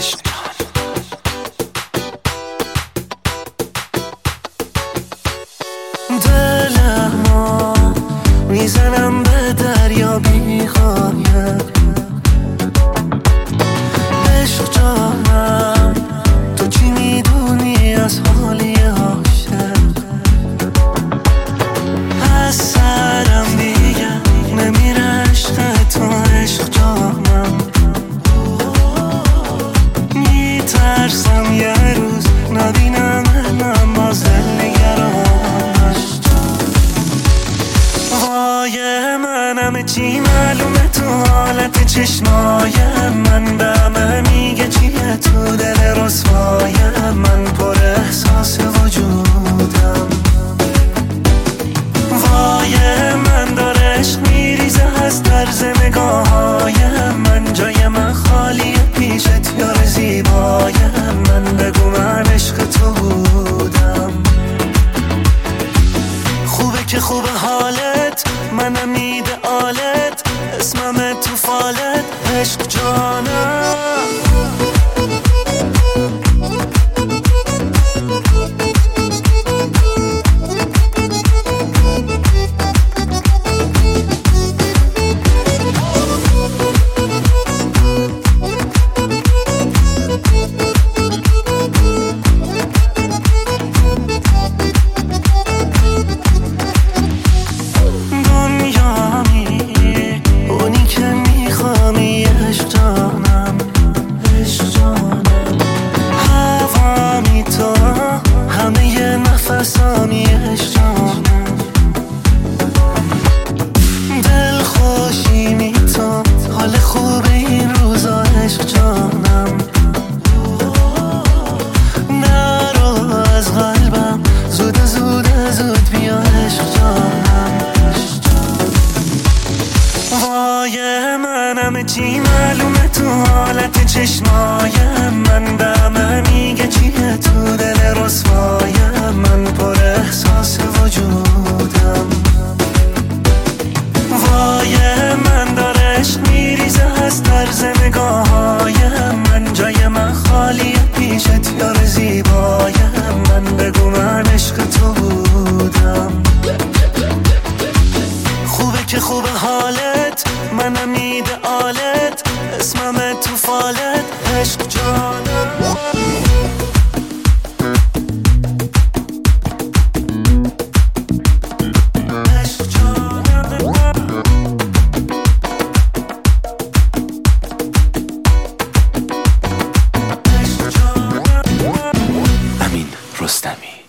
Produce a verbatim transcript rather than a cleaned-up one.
عشق دلمو میزنم به دریا بی‌غایت، عشق جانم تو چی میدونی از حالی عاشق؟ از سرم دیگه نمیره عشق تو، عشق جانم میترسم یه روز نبینم من باز نگرانش. وای منم چی معلومه تو حالت چشمای من، به همه میگه چیه تو دل رسوای من، پر احساس وجودم. وای من داره عشق میریزه از طرز نگاههای من، جای من خالیه پیشت یار زیبای من، بگو من عشق تو بودم. خوبه که خوبه حالت، منم ایدئالت، اسمم تو فالت، عشق جانم. سامی عشق جانم، دل خوشی می تو، حال خوب این روزا عشق جانم. نرو از قلبم، زود زود زود بیا عشق جانم. وای منم چی معلومه تو حالت چشمای من، به همه میگه چیه تو دل رسوای من، پر احساس وجودم. وای من داره عشق میریزه از طرز نگاههای من، جای من خالیه پیشت یار زیبای من، بگو من عشق تو بودم. خوبه که خوبه حالت، منم ایدئالت، اسمم تو فالت، عشق جانم. امین رستمی.